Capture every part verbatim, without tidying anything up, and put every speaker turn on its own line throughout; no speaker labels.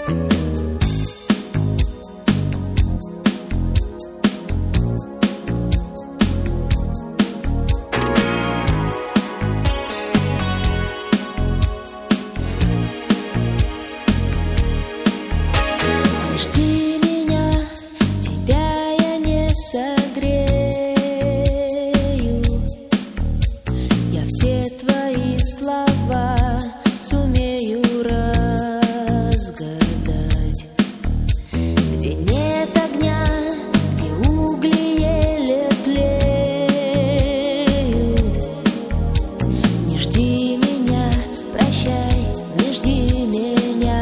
Жди меня, тебя я не согрею. Я все твои слова сумею разгадать. Где нет огня, где угли еле тлеют. Не жди меня, прощай, не жди меня.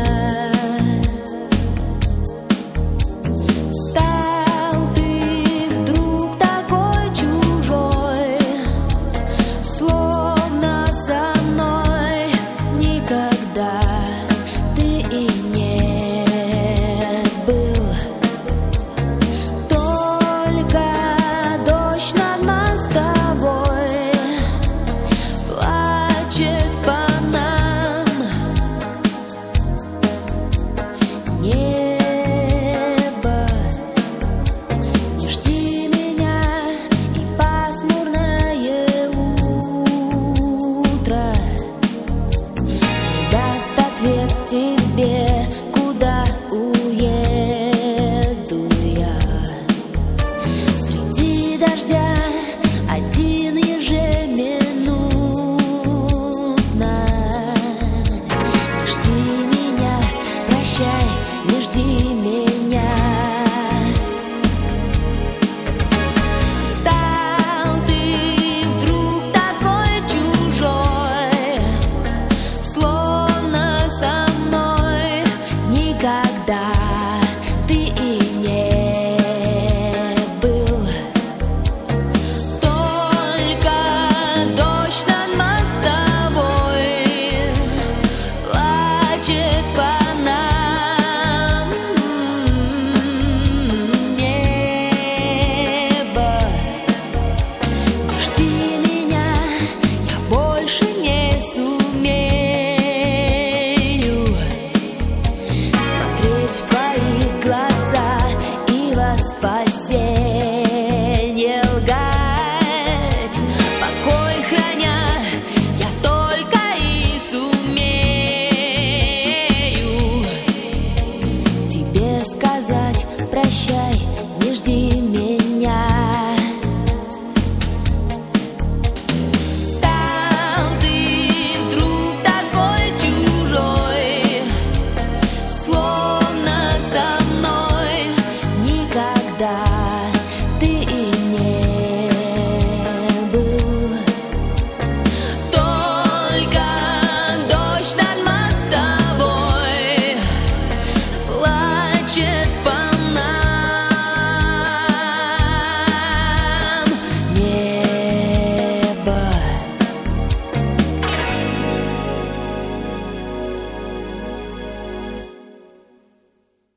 Тебе, куда уеду я? Среди дождя один ежеминутно. Не жди меня, прощай, не жди меня. Стал ты вдруг такой чужой, словно когда ты и не был. Только дождь над мостовой плачет по нам. Небо, жди меня, я больше не сумею в твои глаза и во спасенье лгать. Покой храня, я только и сумею тебе сказать прощай.